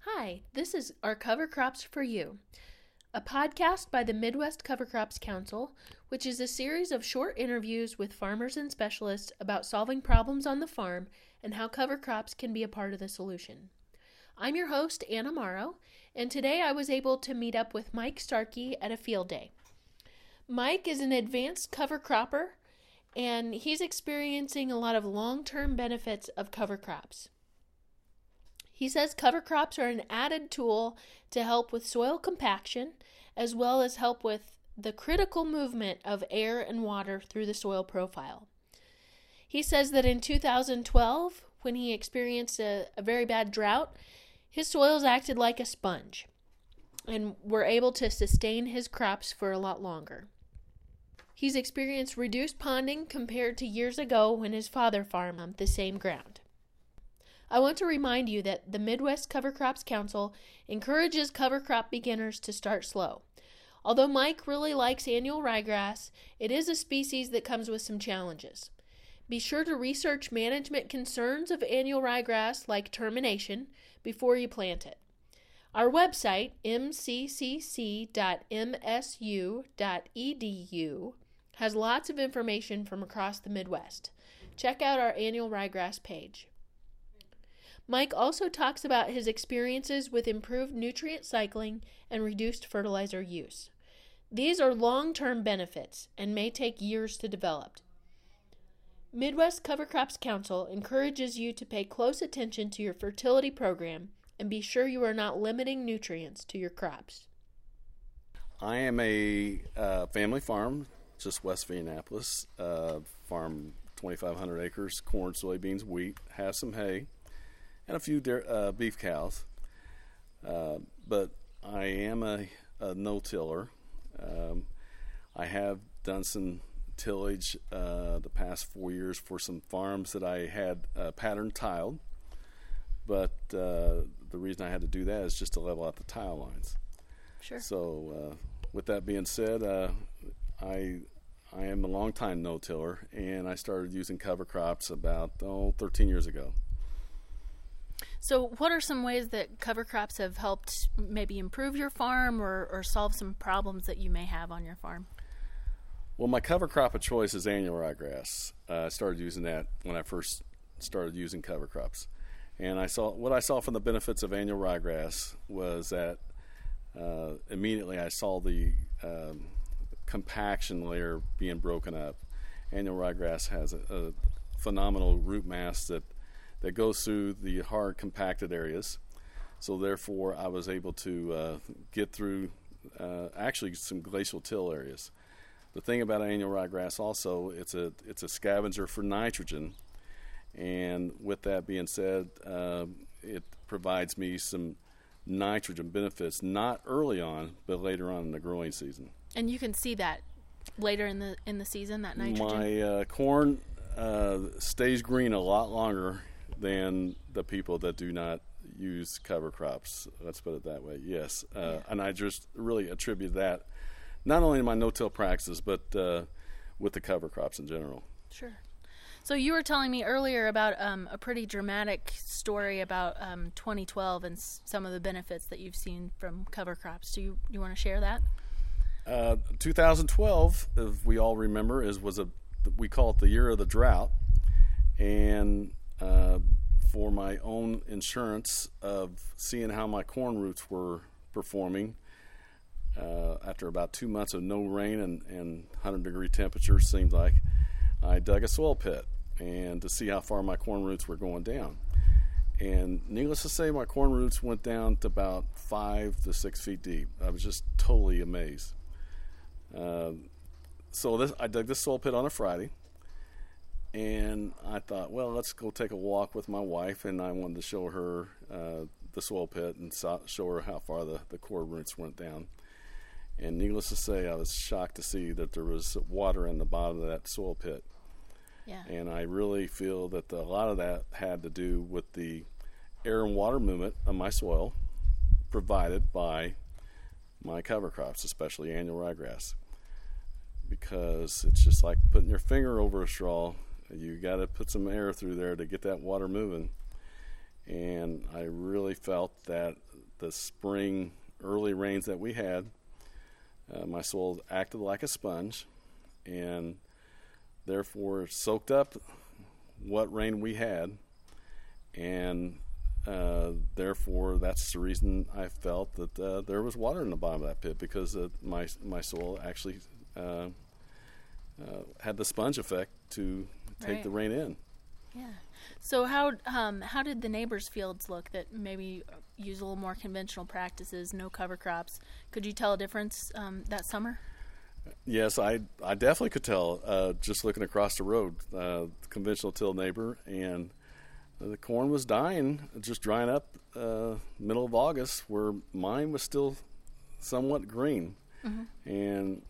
Hi, this is our Cover Crops for You, a podcast by the Midwest Cover Crops Council, which is a series of short interviews with farmers and specialists about solving problems on the farm and how cover crops can be a part of the solution. I'm your host, Anna Morrow, and today I was able to meet up with Mike Starkey at a field day. Mike is an advanced cover cropper, and he's experiencing a lot of long-term benefits of cover crops. He says cover crops are an added tool to help with soil compaction, as well as help with the critical movement of air and water through the soil profile. He says that in 2012, when he experienced a very bad drought, his soils acted like a sponge and were able to sustain his crops for a lot longer. He's experienced reduced ponding compared to years ago when his father farmed the same ground. I want to remind you that the Midwest Cover Crops Council encourages cover crop beginners to start slow. Although Mike really likes annual ryegrass, it is a species that comes with some challenges. Be sure to research management concerns of annual ryegrass like termination before you plant it. Our website, mccc.msu.edu, has lots of information from across the Midwest. Check out our annual ryegrass page. Mike also talks about his experiences with improved nutrient cycling and reduced fertilizer use. These are long-term benefits and may take years to develop. Midwest Cover Crops Council encourages you to pay close attention to your fertility program and be sure you are not limiting nutrients to your crops. I am a family farm just west of Indianapolis, farm 2,500 acres, corn, soybeans, wheat, have some hay, and a few beef cows. But I am a no-tiller. I have done some tillage the past 4 years for some farms that I had pattern tiled. But the reason I had to do that is just to level out the tile lines. Sure. So with that being said, I am a long-time no-tiller, and I started using cover crops about 13 years ago. So what are some ways that cover crops have helped maybe improve your farm or solve some problems that you may have on your farm? Well, my cover crop of choice is annual ryegrass. I started using that when I first started using cover crops. And what I saw from the benefits of annual ryegrass was that immediately I saw the compaction layer being broken up. Annual ryegrass has a phenomenal root mass that goes through the hard compacted areas. So therefore I was able to get through actually some glacial till areas. The thing about annual ryegrass also, it's a scavenger for nitrogen, and with that being said, it provides me some nitrogen benefits, not early on, but later on in the growing season. And you can see that later in the season, that nitrogen? My corn stays green a lot longer than the people that do not use cover crops. Let's put it that way. Yes. And I just really attribute that not only to my no-till practices, but with the cover crops in general. Sure. So you were telling me earlier about a pretty dramatic story about 2012 and some of the benefits that you've seen from cover crops. Do you want to share that? 2012, if we all remember, we call it the year of the drought. And for my own insurance of seeing how my corn roots were performing after about 2 months of no rain and 100-degree temperatures, seemed like, I dug a soil pit and to see how far my corn roots were going down. And needless to say, my corn roots went down to about 5 to 6 feet deep. I was just totally amazed. So I dug this soil pit on a Friday. And I thought, well, let's go take a walk with my wife, and I wanted to show her the soil pit and show her how far the core roots went down. And needless to say, I was shocked to see that there was water in the bottom of that soil pit. Yeah. And I really feel that a lot of that had to do with the air and water movement of my soil provided by my cover crops, especially annual ryegrass. Because it's just like putting your finger over a straw. You got to put some air through there to get that water moving. And I really felt that the spring early rains that we had, my soil acted like a sponge, and therefore soaked up what rain we had, and therefore that's the reason I felt that there was water in the bottom of that pit, because my soil actually had the sponge effect to take the rain in. Yeah. So how did the neighbors' fields look that maybe use a little more conventional practices, no cover crops? Could you tell a difference that summer? Yes, I definitely could tell just looking across the road, conventional till neighbor, and the corn was dying, just drying up middle of August, where mine was still somewhat green. Mm-hmm. And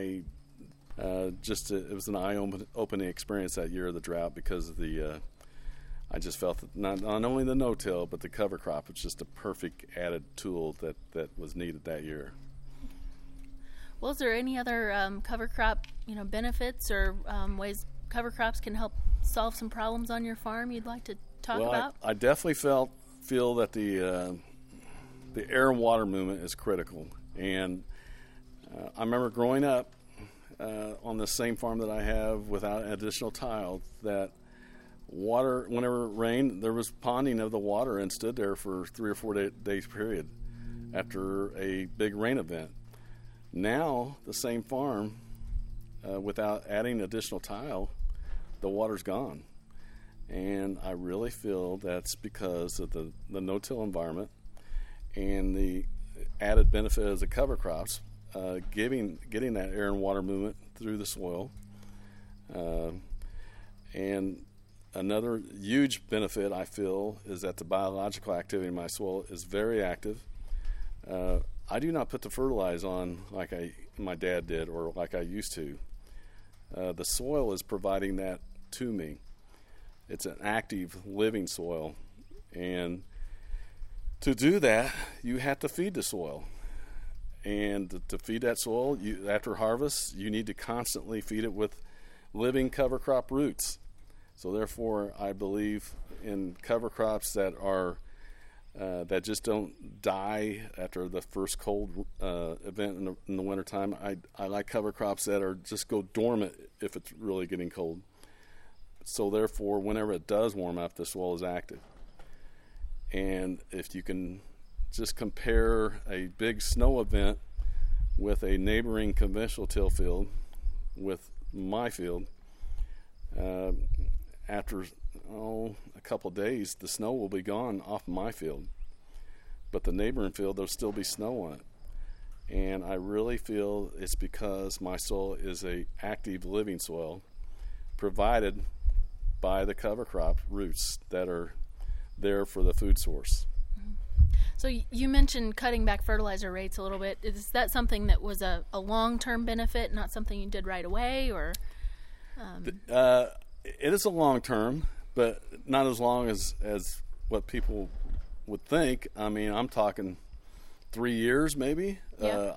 it was an eye-opening experience that year of the drought, because of I just felt that not only the no-till, but the cover crop was just a perfect added tool that was needed that year. Well, is there any other cover crop, benefits or ways cover crops can help solve some problems on your farm you'd like to talk about? I definitely feel that the air and water movement is critical. And I remember growing up on the same farm that I have without additional tile, that water, whenever it rained, there was ponding of the water and stood there for 3 or 4 days period after a big rain event. Now, the same farm, without adding additional tile, the water's gone. And I really feel that's because of the no-till environment and the added benefit of the cover crops, getting that air and water movement through the soil. And another huge benefit I feel is that the biological activity in my soil is very active. I do not put the fertilizer on like my dad did, or like I used to. The soil is providing that to me. It's an active, living soil. And to do that, you have to feed the soil. And to feed that soil, after harvest, you need to constantly feed it with living cover crop roots. So therefore, I believe in cover crops that are that just don't die after the first cold event in the wintertime. I like cover crops that are just go dormant if it's really getting cold. So therefore, whenever it does warm up, the soil is active. And if you can just compare a big snow event with a neighboring conventional till field with my field, after a couple of days, the snow will be gone off my field. But the neighboring field, there'll still be snow on it. And I really feel it's because my soil is a active living soil provided by the cover crop roots that are there for the food source. So you mentioned cutting back fertilizer rates a little bit. Is that something that was a long-term benefit, not something you did right away, or? It is a long-term, but not as long as what people would think. I mean, I'm talking 3 years maybe. Yeah.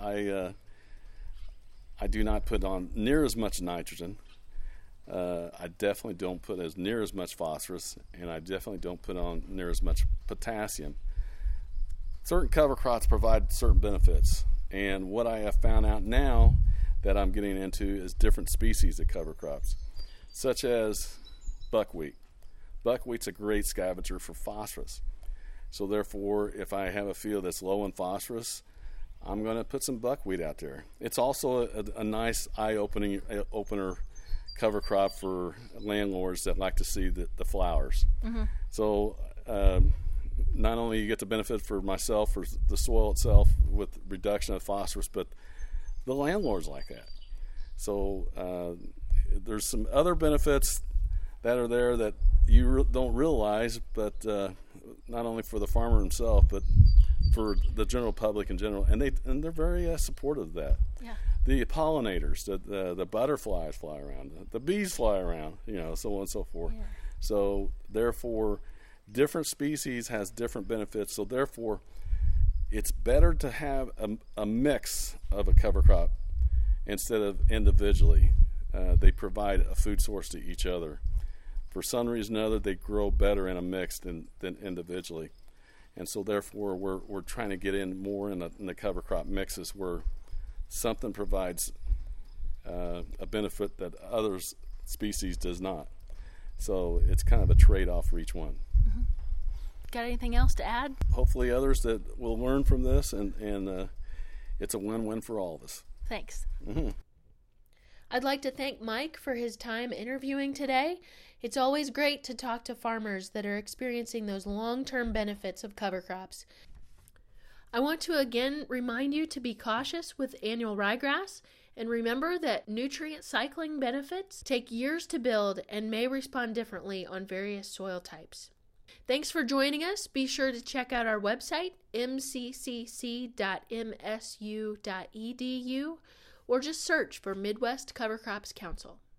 I do not put on near as much nitrogen. I definitely don't put near as much phosphorus, and I definitely don't put on near as much potassium. Certain cover crops provide certain benefits, and what I have found out now that I'm getting into is different species of cover crops, such as buckwheat. Buckwheat's a great scavenger for phosphorus. So therefore, if I have a field that's low in phosphorus, I'm going to put some buckwheat out there. It's also a nice eye-opener cover crop for landlords that like to see the flowers. Mm-hmm. So not only you get the benefit for myself, for the soil itself with reduction of phosphorus, but the landlords like that. So there's some other benefits that are there that you don't realize, but not only for the farmer himself, but for the general public in general, and they're very supportive of that. Yeah. The pollinators, the butterflies fly around, the bees fly around, so on and so forth. Yeah. So therefore, different species has different benefits. So therefore, it's better to have a mix of a cover crop instead of individually. They provide a food source to each other. For some reason or other, they grow better in a mix than individually. And so therefore we're trying to get in more in the cover crop mixes where something provides a benefit that others species does not. So it's kind of a trade-off for each one. Mm-hmm. Got anything else to add? Hopefully others that will learn from this, and it's a win-win for all of us. Thanks. Mm-hmm. I'd like to thank Mike for his time interviewing today. It's always great to talk to farmers that are experiencing those long-term benefits of cover crops. I want to again remind you to be cautious with annual ryegrass, and remember that nutrient cycling benefits take years to build and may respond differently on various soil types. Thanks for joining us. Be sure to check out our website, mccc.msu.edu, or just search for Midwest Cover Crops Council.